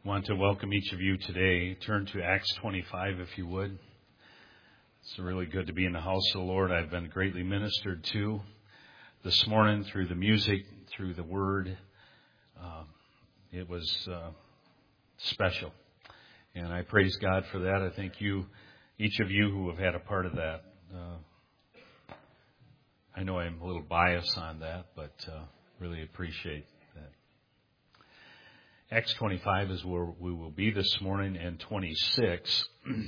want to welcome each of you today. Turn to Acts 25 if you would. It's really good to be in the house of the Lord. I've been greatly ministered to this morning through the music, through the word. It was special. And I praise God for that. I thank you, each of you who have had a part of that. I know I'm a little biased on that, but really appreciate that. Acts 25 is where we will be this morning, and 26,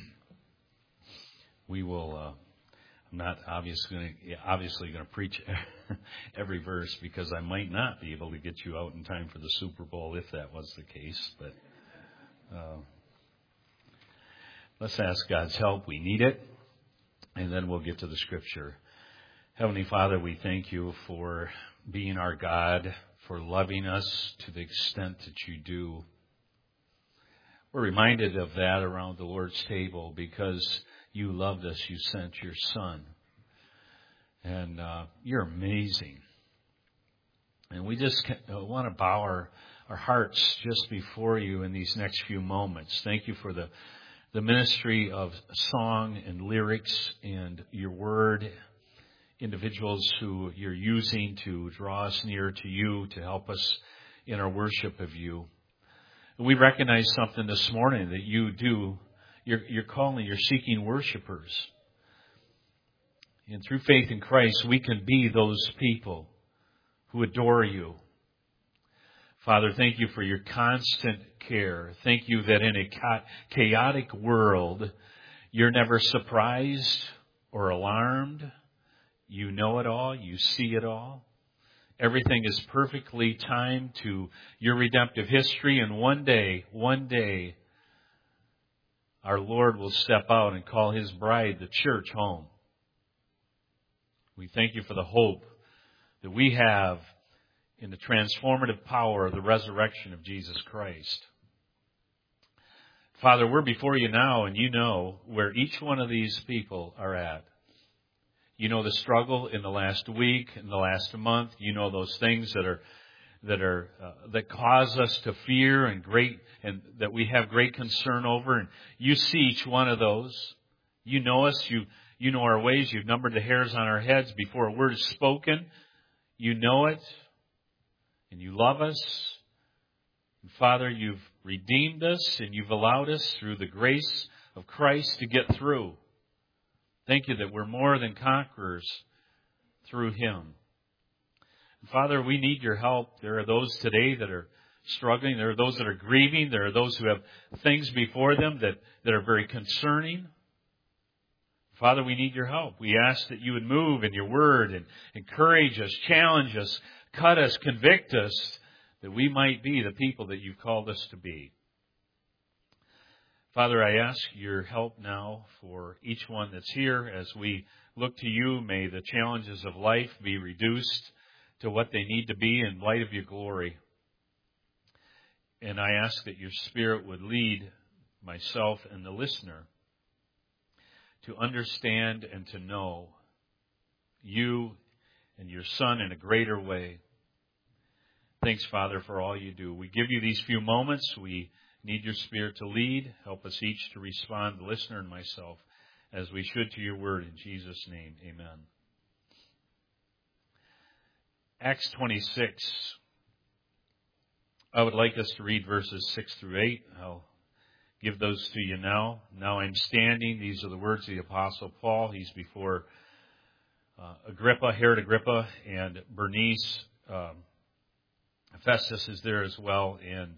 we will, I'm not obviously going to preach every verse because I might not be able to get you out in time for the Super Bowl if that was the case, but let's ask God's help. We need it, and then we'll get to the Scripture. Heavenly Father, we thank you for being our God, for loving us to the extent that you do. We're reminded of that around the Lord's table because you loved us, you sent your Son. And you're amazing. And we just want to bow our hearts just before you in these next few moments. Thank you for the ministry of song and lyrics and your word, individuals who you're using to draw us near to you, to help us in our worship of you. And we recognize something this morning that you do. You're calling, you're seeking worshipers. And through faith in Christ, we can be those people who adore you. Father, thank you for your constant care. Thank you that in a chaotic world, you're never surprised or alarmed. You know it all. You see it all. Everything is perfectly timed to your redemptive history. And one day, our Lord will step out and call His bride, the church, home. We thank you for the hope that we have in the transformative power of the resurrection of Jesus Christ. Father, we're before you now, and you know where each one of these people are at. You know the struggle in the last week, in the last month. You know those things that cause us to fear and that we have great concern over. And you see each one of those. You know us. You know our ways. You've numbered the hairs on our heads before a word is spoken. You know it, and you love us. And Father, you've redeemed us, and you've allowed us through the grace of Christ to get through. Thank you that we're more than conquerors through Him. And Father, we need your help. There are those today that are struggling. There are those that are grieving. There are those who have things before them that are very concerning. Father, we need your help. We ask that you would move in your word and encourage us, challenge us, cut us, convict us, that we might be the people that you've called us to be. Father, I ask your help now for each one that's here. As we look to you, may the challenges of life be reduced to what they need to be in light of your glory. And I ask that your Spirit would lead myself and the listener to understand and to know you and your Son in a greater way. Thanks, Father, for all you do. We give you these few moments. We need your Spirit to lead. Help us each to respond, the listener and myself, as we should to your word. In Jesus' name, amen. Acts 26. I would like us to read verses 6 through 8. I'll give those to you now. Now I'm standing. These are the words of the Apostle Paul. He's before Herod Agrippa, and Bernice. Festus is there as well, and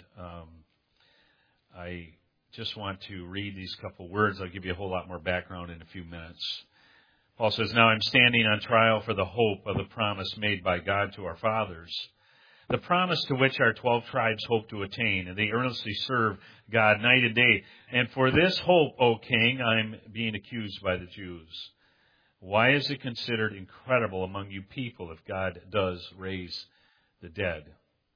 I just want to read these couple words. I'll give you a whole lot more background in a few minutes. Paul says, "Now I'm standing on trial for the hope of the promise made by God to our fathers, the promise to which our 12 tribes hope to attain, and they earnestly serve God night and day. And for this hope, O King, I'm being accused by the Jews. Why is it considered incredible among you people if God does raise the dead?"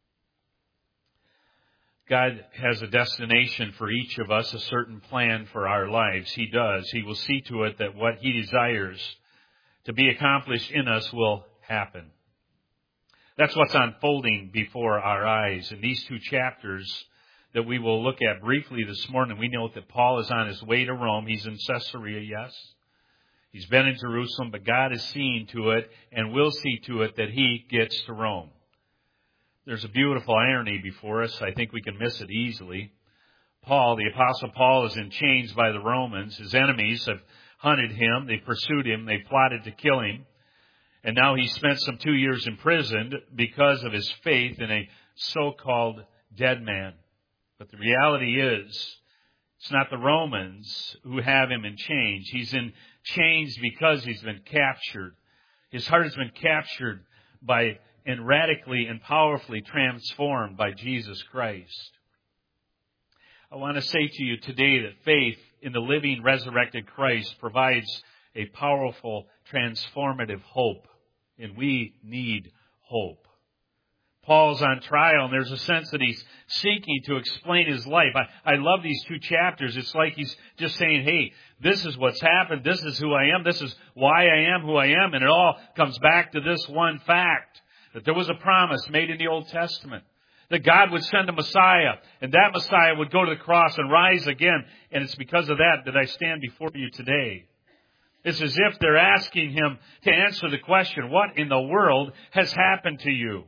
God has a destination for each of us, a certain plan for our lives. He does. He will see to it that what He desires to be accomplished in us will happen. That's what's unfolding before our eyes in these two chapters that we will look at briefly this morning. We know that Paul is on his way to Rome. He's in Caesarea, yes. He's been in Jerusalem, but God is seeing to it and will see to it that he gets to Rome. There's a beautiful irony before us. I think we can miss it easily. Paul, the Apostle Paul, is in chains by the Romans. His enemies have hunted him. They pursued him. They plotted to kill him. And now he spent some 2 years imprisoned because of his faith in a so-called dead man. But the reality is, it's not the Romans who have him in chains. He's in chains because he's been captured. His heart has been captured by and radically and powerfully transformed by Jesus Christ. I want to say to you today that faith in the living, resurrected Christ provides a powerful, transformative hope. And we need hope. Paul's on trial, and there's a sense that he's seeking to explain his life. I love these 2 chapters. It's like he's just saying, hey, this is what's happened. This is who I am. This is why I am who I am. And it all comes back to this one fact, that there was a promise made in the Old Testament that God would send a Messiah, and that Messiah would go to the cross and rise again. And it's because of that that I stand before you today. It's as if they're asking him to answer the question, what in the world has happened to you?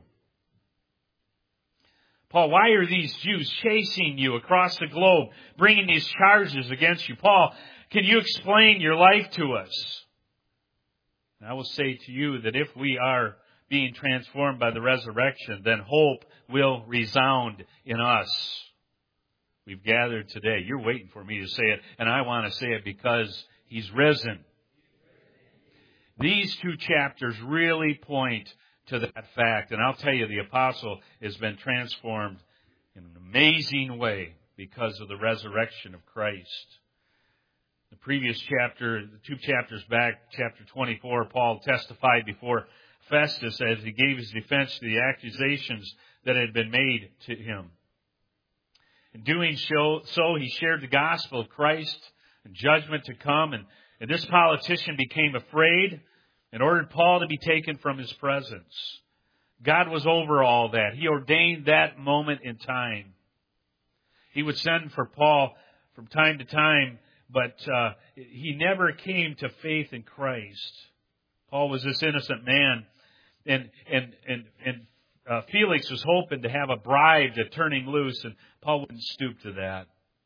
Paul, why are these Jews chasing you across the globe, bringing these charges against you? Paul, can you explain your life to us? And I will say to you that if we are being transformed by the resurrection, then hope will resound in us. We've gathered today. You're waiting for me to say it, and I want to say it because he's risen. These 2 chapters really point to that fact. And I'll tell you, the apostle has been transformed in an amazing way because of the resurrection of Christ. The previous chapter, the 2 chapters back, chapter 24, Paul testified before Festus as he gave his defense to the accusations that had been made to him. In doing so, he shared the gospel of Christ and judgment to come. And this politician became afraid and ordered Paul to be taken from his presence. God was over all that. He ordained that moment in time. He would send for Paul from time to time, but he never came to faith in Christ. Paul was this innocent man, and Felix was hoping to have a bribe to turn him loose, and Paul wouldn't stoop to that.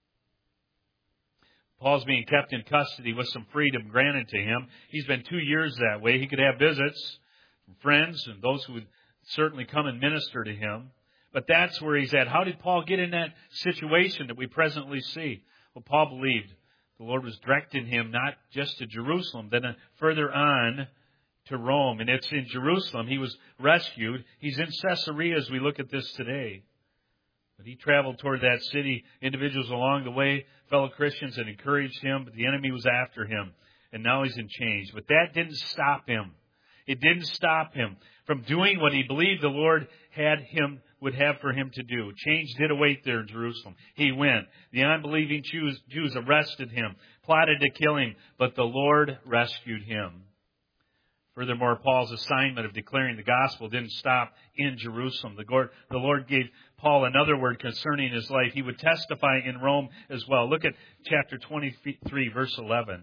Paul's being kept in custody with some freedom granted to him. He's been 2 years that way. He could have visits from friends and those who would certainly come and minister to him. But that's where he's at. How did Paul get in that situation that we presently see? Well, Paul believed the Lord was directing him not just to Jerusalem, then further on to Rome. And it's in Jerusalem he was rescued. He's in Caesarea as we look at this today. But he traveled toward that city. Individuals along the way, fellow Christians, had encouraged him, but the enemy was after him. And now he's in chains. But that didn't stop him. It didn't stop him from doing what he believed the Lord would have for him to do. Change did await there in Jerusalem. He went. The unbelieving Jews arrested him, plotted to kill him, but the Lord rescued him. Furthermore, Paul's assignment of declaring the gospel didn't stop in Jerusalem. The Lord gave Paul another word concerning his life. He would testify in Rome as well. Look at chapter 23, verse 11.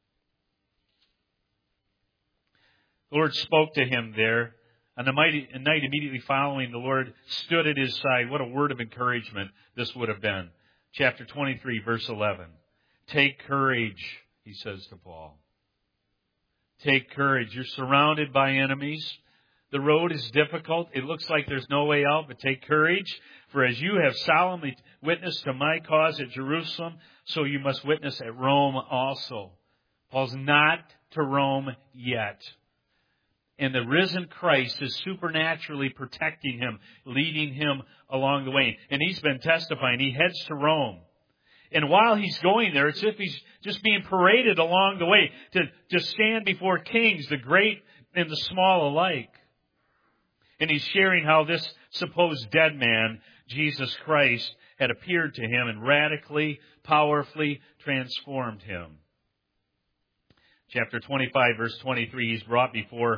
The Lord spoke to him there. On the night immediately following, the Lord stood at his side. What a word of encouragement this would have been. Chapter 23, verse 11. Take courage, he says to Paul. Take courage. You're surrounded by enemies. The road is difficult. It looks like there's no way out, but take courage. For as you have solemnly witnessed to my cause at Jerusalem, so you must witness at Rome also. Paul's not to Rome yet. And the risen Christ is supernaturally protecting him, leading him along the way. And he's been testifying. He heads to Rome. And while he's going there, it's as if he's just being paraded along the way to stand before kings, the great and the small alike. And he's sharing how this supposed dead man, Jesus Christ, had appeared to him and radically, powerfully transformed him. Chapter 25, verse 23, he's brought before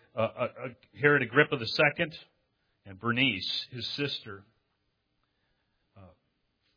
Herod Agrippa II and Bernice, his sister.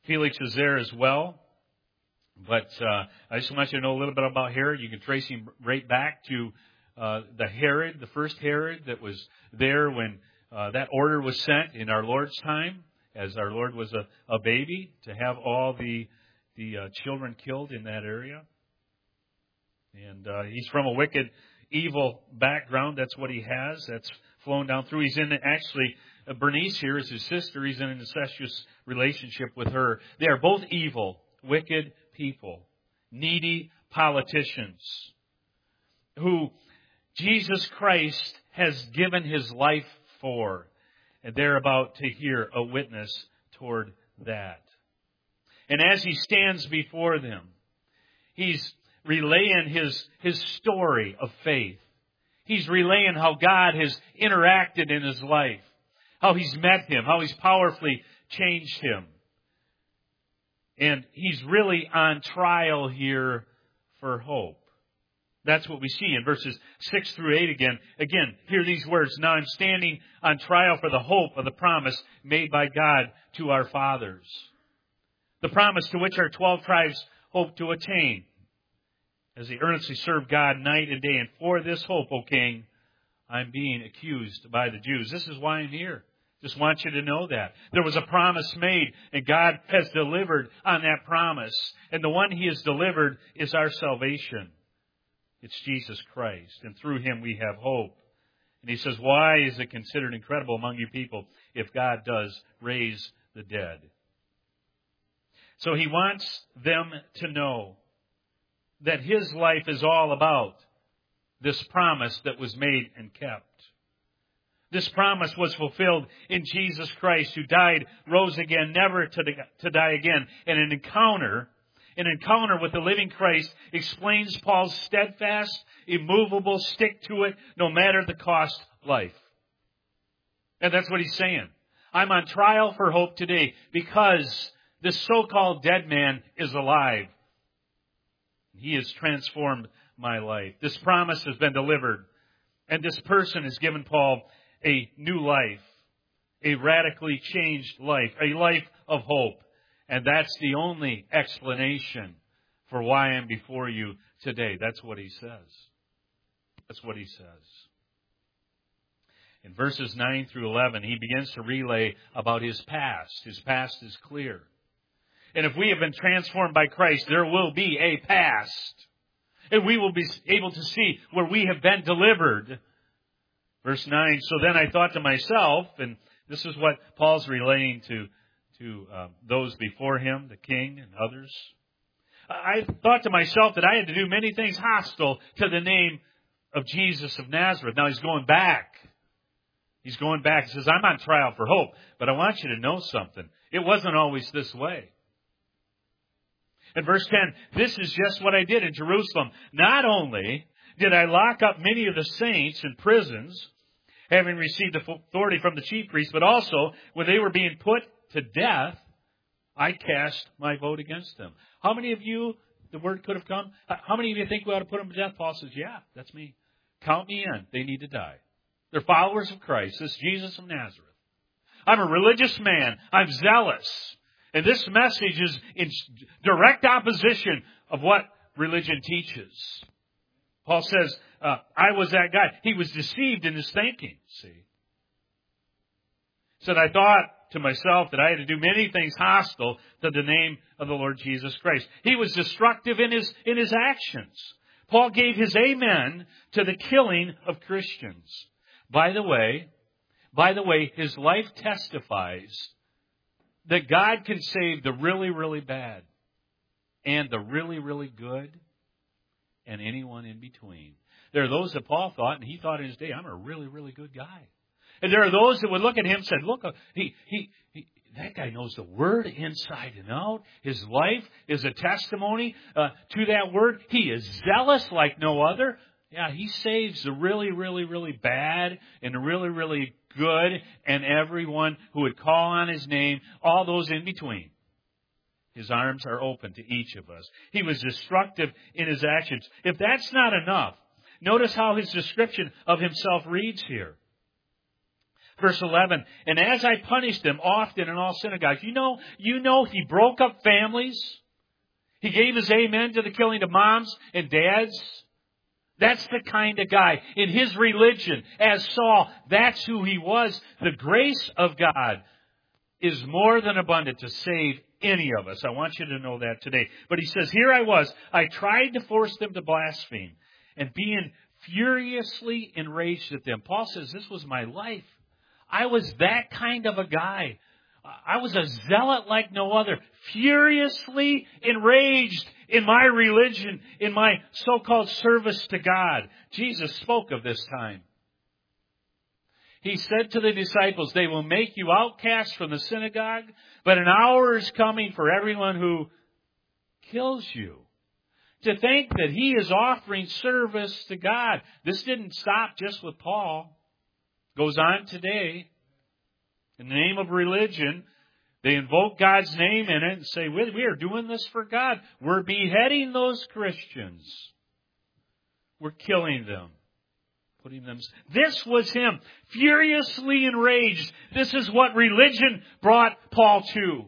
Felix is there as well. But I just want you to know a little bit about Herod. You can trace him right back to the first Herod that was there when that order was sent in our Lord's time, as our Lord was a baby, to have all the children killed in that area. And he's from a wicked, evil background. That's what he has. That's flown down through. He's in, actually, Bernice here is his sister. He's in an incestuous relationship with her. They are both evil, wicked people, needy politicians who Jesus Christ has given his life for. And they're about to hear a witness toward that. And as he stands before them, he's relaying his story of faith. He's relaying how God has interacted in his life, how he's met him, how he's powerfully changed him. And he's really on trial here for hope. That's what we see in verses 6 through 8 again. Again, hear these words. Now I'm standing on trial for the hope of the promise made by God to our fathers. The promise to which our 12 tribes hope to attain, as they earnestly serve God night and day. And for this hope, O King, I'm being accused by the Jews. This is why I'm here. Just want you to know that. There was a promise made, and God has delivered on that promise. And the one he has delivered is our salvation. It's Jesus Christ. And through him we have hope. And he says, why is it considered incredible among you people if God does raise the dead? So he wants them to know that his life is all about this promise that was made and kept. This promise was fulfilled in Jesus Christ, who died, rose again, never to die again. And an encounter with the living Christ explains Paul's steadfast, immovable, stick to it, no matter the cost life. And that's what he's saying. I'm on trial for hope today because this so-called dead man is alive. He has transformed my life. This promise has been delivered. And this person has given Paul a new life, a radically changed life, a life of hope. And that's the only explanation for why I'm before you today. That's what he says. That's what he says. In verses 9 through 11, he begins to relay about his past. His past is clear. And if we have been transformed by Christ, there will be a past. And we will be able to see where we have been delivered. Verse 9, so then I thought to myself, and this is what Paul's relaying to those before him, the king and others. I thought to myself that I had to do many things hostile to the name of Jesus of Nazareth. Now he's going back. He's going back. He says, I'm on trial for hope. But I want you to know something. It wasn't always this way. In verse 10, this is just what I did in Jerusalem. Not only did I lock up many of the saints in prisons, having received authority from the chief priests, but also when they were being put to death, I cast my vote against them. How many of you, the word could have come, how many of you think we ought to put them to death? Paul says, yeah, that's me. Count me in. They need to die. They're followers of Christ. This is Jesus of Nazareth. I'm a religious man. I'm zealous. And this message is in direct opposition of what religion teaches. Paul says, I was that guy. He was deceived in his thinking, see. He said, I thought to myself that I had to do many things hostile to the name of the Lord Jesus Christ. He was destructive in his actions. Paul gave his amen to the killing of Christians. By the way, his life testifies that God can save the really, really bad and the really, really good and anyone in between. There are those that Paul thought, and he thought in his day, I'm a really, really good guy. And there are those that would look at him and said, look, that guy knows the Word inside and out. His life is a testimony to that Word. He is zealous like no other. Yeah, he saves the really, really, really bad and the really, really good and everyone who would call on his name, all those in between. His arms are open to each of us. He was destructive in his actions. If that's not enough, notice how his description of himself reads here. Verse 11, and as I punished them often in all synagogues. You know he broke up families. He gave his amen to the killing of moms and dads. That's the kind of guy. In his religion, as Saul, that's who he was. The grace of God is more than abundant to save any of us. I want you to know that today. But he says, here I was. I tried to force them to blaspheme, and being furiously enraged at them. Paul says, this was my life. I was that kind of a guy. I was a zealot like no other, furiously enraged in my religion, in my so-called service to God. Jesus spoke of this time. He said to the disciples, they will make you outcasts from the synagogue, but an hour is coming for everyone who kills you. To think that he is offering service to God. This didn't stop just with Paul. It goes on today. In the name of religion, they invoke God's name in it and say, we are doing this for God. We're beheading those Christians. We're killing them. This was him, furiously enraged. This is what religion brought Paul to.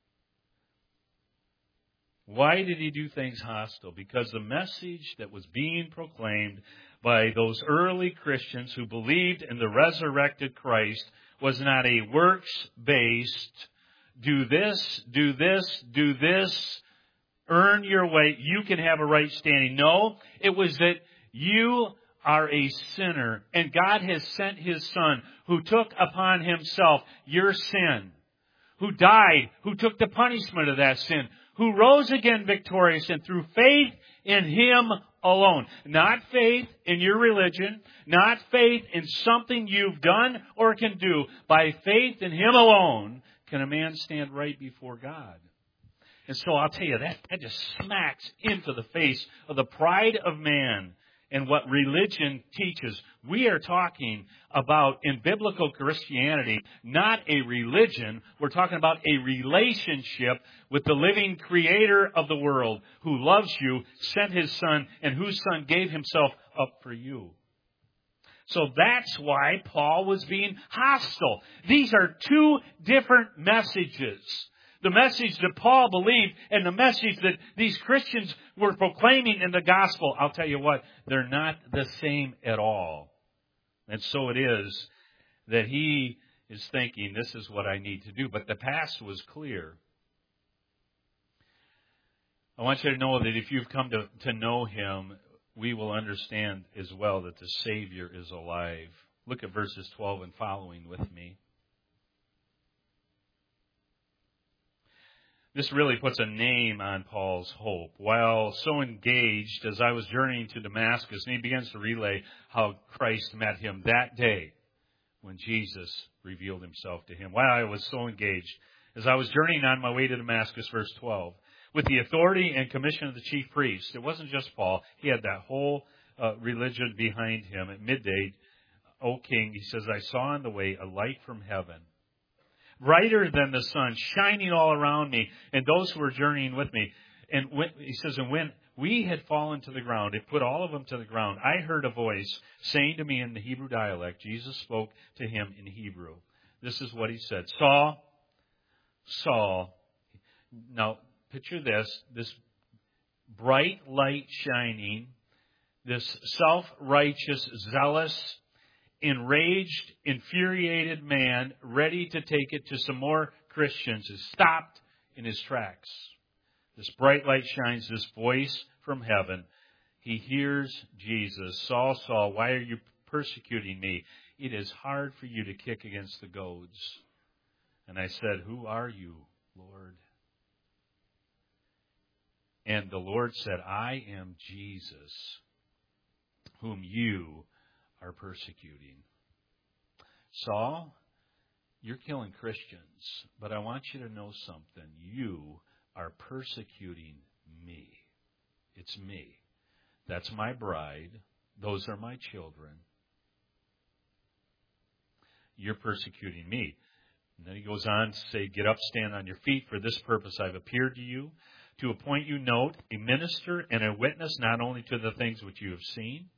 Why did he do things hostile? Because the message that was being proclaimed by those early Christians who believed in the resurrected Christ was not a works-based, do this, do this, do this, earn your way, you can have a right standing. No, it was that you are a sinner, and God has sent His Son, who took upon Himself your sin, who died, who took the punishment of that sin, who rose again victorious, and through faith in Him alone. Not faith in your religion, not faith in something you've done or can do. By faith in Him alone can a man stand right before God. And so I'll tell you, that just smacks into the face of the pride of man and what religion teaches. We are talking about, in biblical Christianity, not a religion. We're talking about a relationship with the living Creator of the world, who loves you, sent His Son, and whose Son gave Himself up for you. So that's why Paul was being hostile. These are two different messages. The message that Paul believed and the message that these Christians were proclaiming in the gospel, I'll tell you what, they're not the same at all. And so it is that he is thinking, this is what I need to do. But the past was clear. I want you to know that if you've come to know Him, we will understand as well that the Savior is alive. Look at verses 12 and following with me. This really puts a name on Paul's hope. While so engaged as I was journeying to Damascus, and he begins to relay how Christ met him that day when Jesus revealed Himself to him. While I was so engaged, as I was journeying on my way to Damascus, verse 12, with the authority and commission of the chief priest. It wasn't just Paul. He had that whole religion behind him. At midday, O king, he says, I saw on the way a light from heaven, brighter than the sun, shining all around me and those who were journeying with me. And he says, and when we had fallen to the ground, it put all of them to the ground, I heard a voice saying to me in the Hebrew dialect. Jesus spoke to him in Hebrew. This is what He said. Saul, Saul. Now, picture this bright light shining, this self-righteous, zealous, enraged, infuriated man ready to take it to some more Christians is stopped in his tracks. This bright light shines, this voice from heaven. He hears Jesus. Saul, Saul, why are you persecuting me? It is hard for you to kick against the goads. And I said, who are you, Lord? And the Lord said, I am Jesus, whom you are persecuting. Saul, you're killing Christians, but I want you to know something. You are persecuting me. It's me. That's my bride. Those are my children. You're persecuting me. And then he goes on to say, get up, stand on your feet. For this purpose I've appeared to you, to appoint you, note, a minister and a witness not only to the things which you have seen,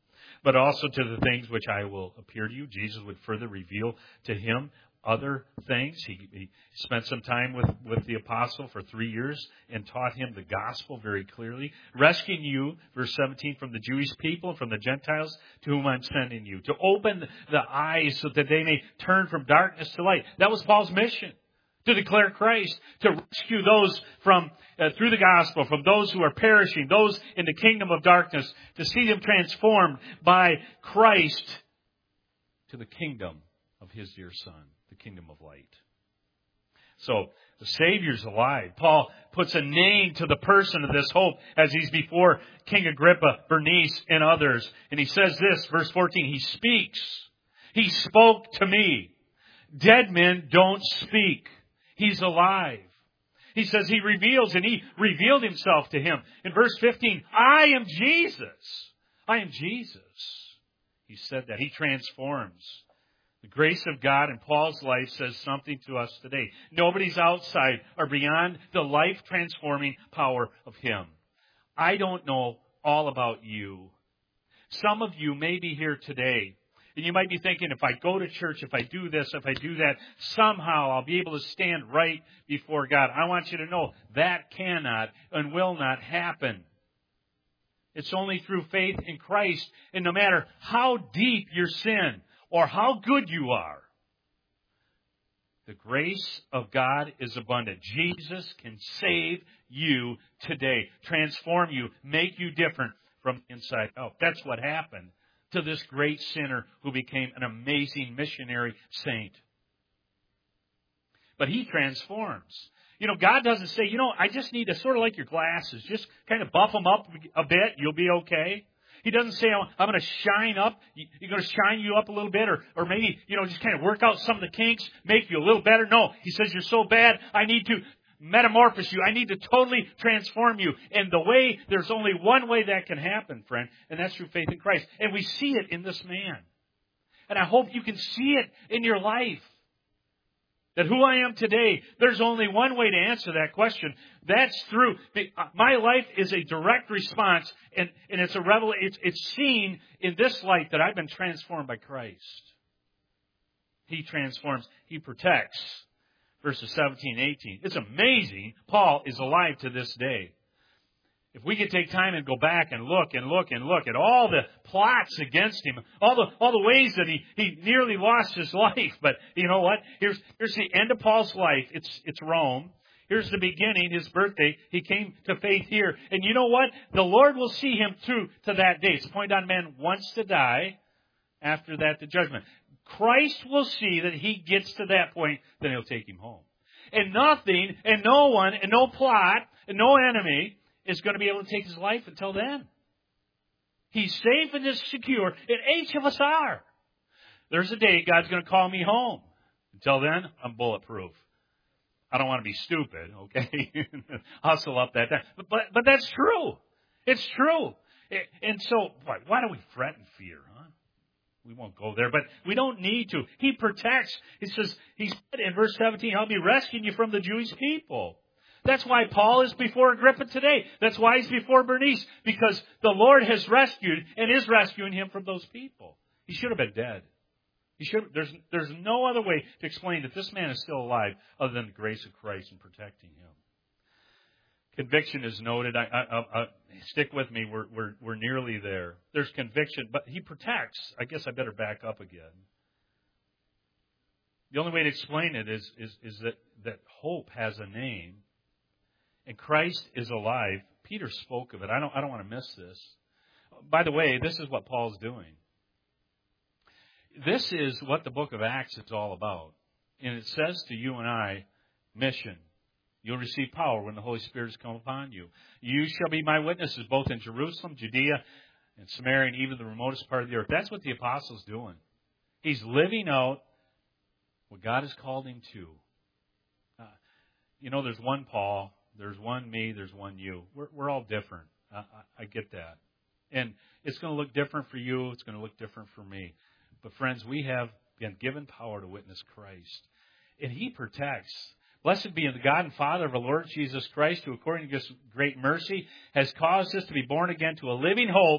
but also to the things which I will appear to you. Jesus would further reveal to him other things. He spent some time with the apostle for 3 years and taught him the gospel very clearly. Rescuing you, verse 17, from the Jewish people, from the Gentiles to whom I'm sending you. To open the eyes so that they may turn from darkness to light. That was Paul's mission. To declare Christ, to rescue those from through the gospel, from those who are perishing, those in the kingdom of darkness, to see them transformed by Christ to the kingdom of his dear Son, the kingdom of light. So, the Savior's alive. Paul puts a name to the person of this hope as he's before King Agrippa, Bernice, and others. And he says this, verse 14, he speaks. He spoke to me. Dead men don't speak. He's alive. He says he reveals, and he revealed himself to him. In verse 15, I am Jesus. I am Jesus. He said that. He transforms. The grace of God in Paul's life says something to us today. Nobody's outside or beyond the life-transforming power of him. I don't know all about you. Some of you may be here today, and you might be thinking, if I go to church, if I do this, if I do that, somehow I'll be able to stand right before God. I want you to know that cannot and will not happen. It's only through faith in Christ. And no matter how deep your sin or how good you are, the grace of God is abundant. Jesus can save you today, transform you, make you different from the inside out. That's what happened to this great sinner who became an amazing missionary saint. But he transforms. You know, God doesn't say, I just need to sort of like your glasses, just kind of buff them up a bit, you'll be okay. He doesn't say, I'm going to shine up, you're going to shine you up a little bit, or maybe, just kind of work out some of the kinks, make you a little better. No, he says, you're so bad, I need to metamorphose you. I need to totally transform you. And there's only one way that can happen, friend, and that's through faith in Christ. And we see it in this man. And I hope you can see it in your life. That who I am today, there's only one way to answer that question. That's through, my life is a direct response, and it's a revelation. It's seen in this light that I've been transformed by Christ. He transforms, He protects. Verses 17 and 18. It's amazing. Paul is alive to this day. If we could take time and go back and look at all the plots against him, all the ways that he nearly lost his life. But you know what? Here's the end of Paul's life. It's Rome. Here's the beginning, his birthday. He came to faith here. And you know what? The Lord will see him through to that day. It's appointed on man once to die. After that, the judgment. Christ will see that he gets to that point, then he'll take him home. And nothing, and no one, and no plot, and no enemy is going to be able to take his life until then. He's safe and is secure, and each of us are. There's a day God's going to call me home. Until then, I'm bulletproof. I don't want to be stupid, okay? Hustle up that time. But that's true. It's true. And so, why do we fret and fear, huh? We won't go there, but we don't need to. He protects. He said in verse 17, I'll be rescuing you from the Jewish people. That's why Paul is before Agrippa today. That's why he's before Bernice, because the Lord has rescued and is rescuing him from those people. He should have been dead. There's no other way to explain that this man is still alive other than the grace of Christ in protecting him. Conviction is noted. Stick with me. We're nearly there. There's conviction, but he protects. I guess I better back up again. The only way to explain it is that hope has a name, and Christ is alive. Peter spoke of it. I don't want to miss this. By the way, this is what Paul's doing. This is what the book of Acts is all about, and it says to you and I, mission. You'll receive power when the Holy Spirit has come upon you. You shall be my witnesses both in Jerusalem, Judea, and Samaria, and even the remotest part of the earth. That's what the apostle's doing. He's living out what God has called him to. There's one Paul, there's one me, there's one you. We're all different. I get that. And it's going to look different for you. It's going to look different for me. But friends, we have been given power to witness Christ. And He protects. Blessed be the God and Father of our Lord Jesus Christ, who according to His great mercy has caused us to be born again to a living hope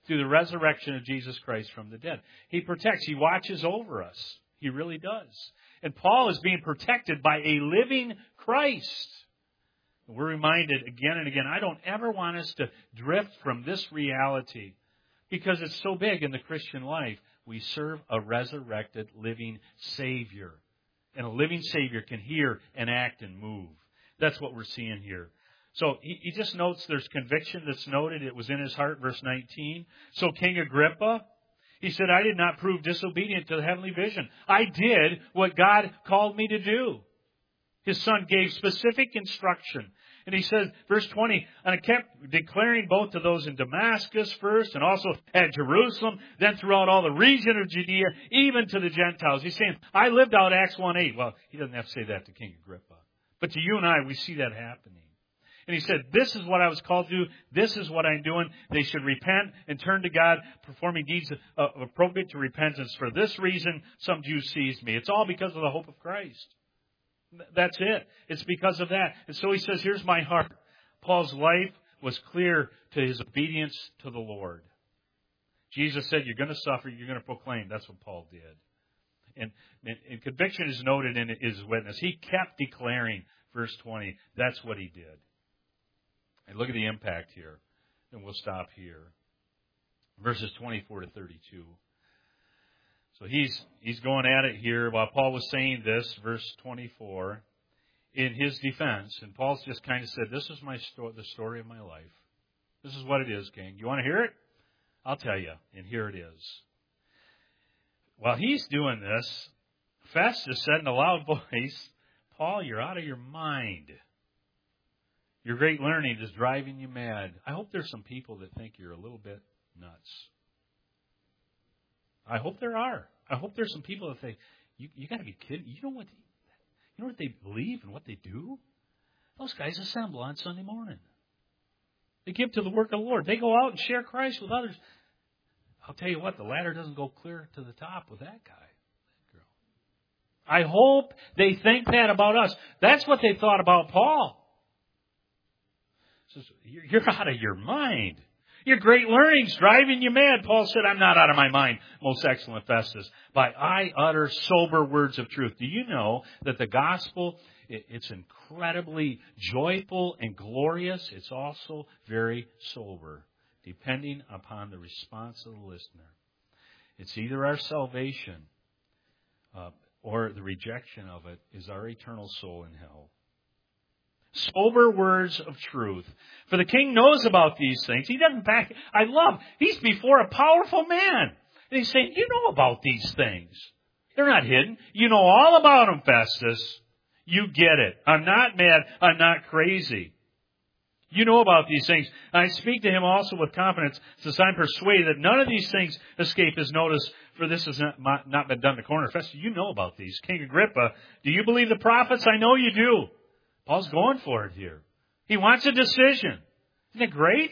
through the resurrection of Jesus Christ from the dead. He protects. He watches over us. He really does. And Paul is being protected by a living Christ. We're reminded again and again, I don't ever want us to drift from this reality because it's so big in the Christian life. We serve a resurrected, living Savior. And a living Savior can hear and act and move. That's what we're seeing here. So he just notes there's conviction that's noted. It was in his heart, verse 19. So King Agrippa, he said, I did not prove disobedient to the heavenly vision. I did what God called me to do. His son gave specific instruction. And he says, verse 20, and I kept declaring both to those in Damascus first and also at Jerusalem, then throughout all the region of Judea, even to the Gentiles. He's saying, I lived out Acts 1:8. Well, he doesn't have to say that to King Agrippa. But to you and I, we see that happening. And he said, this is what I was called to do. This is what I'm doing. They should repent and turn to God, performing deeds appropriate to repentance. For this reason, some Jews seized me. It's all because of the hope of Christ. That's it. It's because of that. And so he says, here's my heart. Paul's life was clear to his obedience to the Lord. Jesus said, you're going to suffer, you're going to proclaim. That's what Paul did. And conviction is noted in his witness. He kept declaring, verse 20. That's what he did. And look at the impact here. And we'll stop here. Verses 24 to 32. So he's going at it here while Paul was saying this, verse 24, in his defense. And Paul's just kind of said, this is the story of my life. This is what it is, King. You want to hear it? I'll tell you. And here it is. While he's doing this, Festus said in a loud voice, Paul, you're out of your mind. Your great learning is driving you mad. I hope there's some people that think you're a little bit nuts. I hope there are. I hope there's some people that think, you got to be kidding. You know what they believe and what they do? Those guys assemble on Sunday morning. They give to the work of the Lord. They go out and share Christ with others. I'll tell you what, the ladder doesn't go clear to the top with that guy, that girl. I hope they think that about us. That's what they thought about Paul. Says, you're out of your mind. Your great learning's driving you mad. Paul said, I'm not out of my mind, most excellent Festus, but I utter sober words of truth. Do you know that the gospel, it's incredibly joyful and glorious. It's also very sober, depending upon the response of the listener. It's either our salvation or the rejection of it is our eternal soul in hell. Sober words of truth. For the king knows about these things. He doesn't back. He's before a powerful man. And he's saying, you know about these things. They're not hidden. You know all about them, Festus. You get it. I'm not mad. I'm not crazy. You know about these things. I speak to him also with confidence, since I'm persuaded that none of these things escape his notice, for this has not been done to corner Festus. You know about these. King Agrippa, do you believe the prophets? I know you do. Paul's going for it here. He wants a decision. Isn't it great?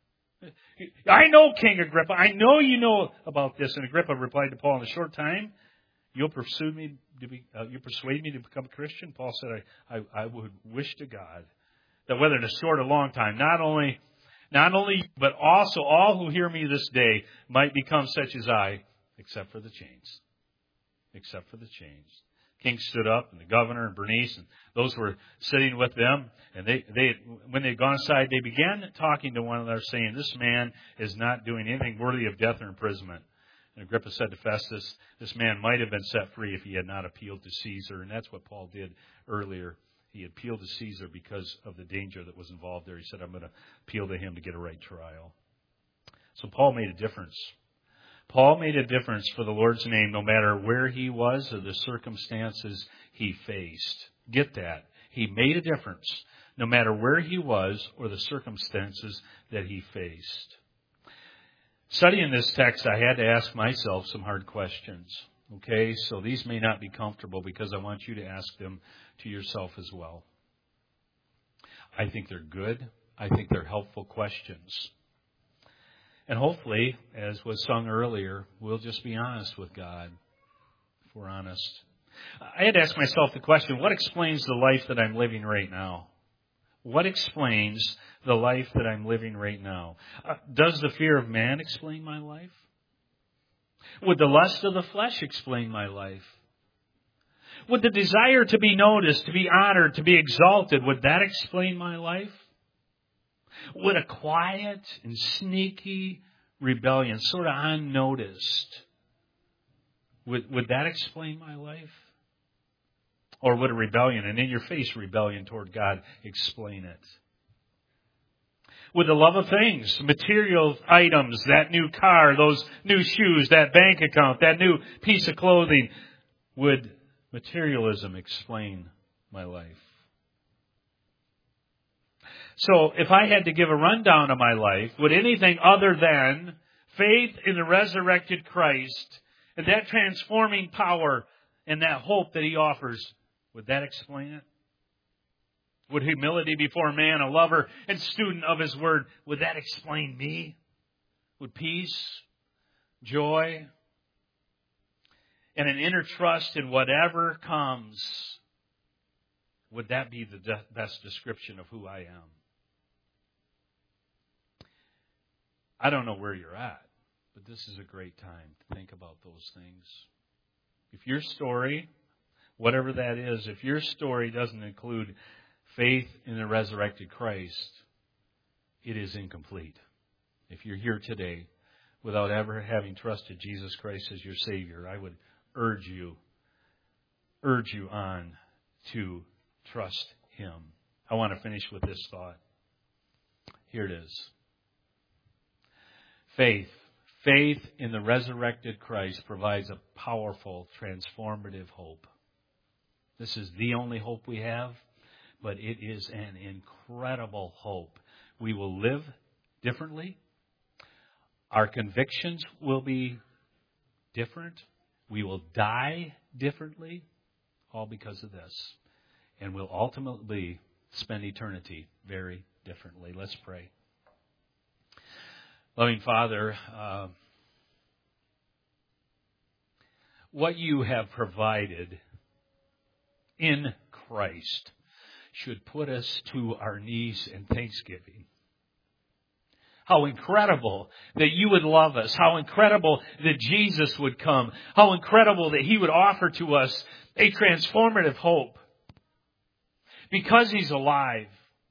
I know, King Agrippa. I know you know about this. And Agrippa replied to Paul, in a short time, you'll persuade me to become a Christian? Paul said, I would wish to God that whether in a short or long time, not only, but also all who hear me this day might become such as I, except for the chains. Except for the chains. King stood up, and the governor and Bernice and those who were sitting with them, and when they'd gone aside, they began talking to one another, saying, this man is not doing anything worthy of death or imprisonment. And Agrippa said to Festus, this man might have been set free if he had not appealed to Caesar. And that's what Paul did earlier. He appealed to Caesar because of the danger that was involved there. He said, I'm going to appeal to him to get a right trial. So Paul made a difference. Paul made a difference for the Lord's name, no matter where he was or the circumstances he faced. Get that. He made a difference, no matter where he was or the circumstances that he faced. Studying this text, I had to ask myself some hard questions. Okay, so these may not be comfortable because I want you to ask them to yourself as well. I think they're good. I think they're helpful questions. And hopefully, as was sung earlier, we'll just be honest with God, if we're honest. I had to ask myself the question, what explains the life that I'm living right now? What explains the life that I'm living right now? Does the fear of man explain my life? Would the lust of the flesh explain my life? Would the desire to be noticed, to be honored, to be exalted, would that explain my life? Would a quiet and sneaky rebellion, sort of unnoticed, would that explain my life? Or would a rebellion, an in-your-face rebellion toward God, explain it? Would the love of things, material items, that new car, those new shoes, that bank account, that new piece of clothing, would materialism explain my life? So if I had to give a rundown of my life, would anything other than faith in the resurrected Christ and that transforming power and that hope that He offers, would that explain it? Would humility before man, a lover and student of His Word, would that explain me? Would peace, joy, and an inner trust in whatever comes, would that be the best description of who I am? I don't know where you're at, but this is a great time to think about those things. If your story, whatever that is, if your story doesn't include faith in the resurrected Christ, it is incomplete. If you're here today without ever having trusted Jesus Christ as your Savior, I would urge you on to trust Him. I want to finish with this thought. Here it is. Faith in the resurrected Christ provides a powerful, transformative hope. This is the only hope we have, but it is an incredible hope. We will live differently. Our convictions will be different. We will die differently, all because of this. And we'll ultimately spend eternity very differently. Let's pray. Loving Father, what You have provided in Christ should put us to our knees in thanksgiving. How incredible that You would love us. How incredible that Jesus would come. How incredible that He would offer to us a transformative hope. Because He's alive.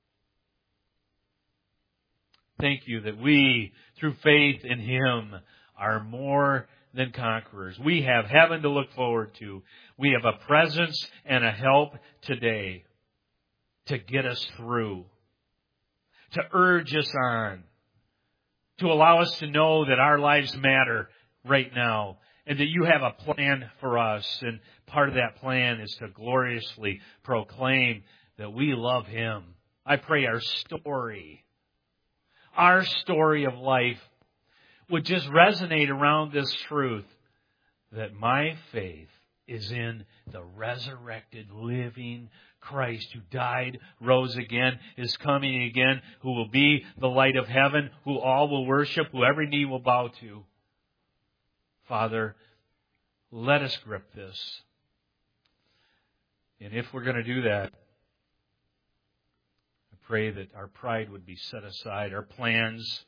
Thank You that we, through faith in Him, are more than conquerors. We have heaven to look forward to. We have a presence and a help today to get us through, to urge us on, to allow us to know that our lives matter right now and that You have a plan for us. And part of that plan is to gloriously proclaim that we love Him. I pray our story of life would just resonate around this truth that my faith is in the resurrected, living Christ who died, rose again, is coming again, who will be the light of heaven, who all will worship, who every knee will bow to. Father, let us grip this. And if we're going to do that, I pray that our pride would be set aside, our plans,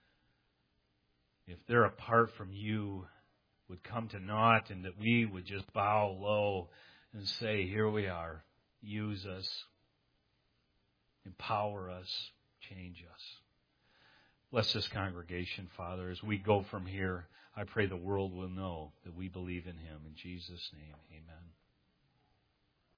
if they're apart from You, would come to naught, and that we would just bow low and say, here we are. Use us. Empower us. Change us. Bless this congregation, Father. As we go from here, I pray the world will know that we believe in Him. In Jesus' name, amen.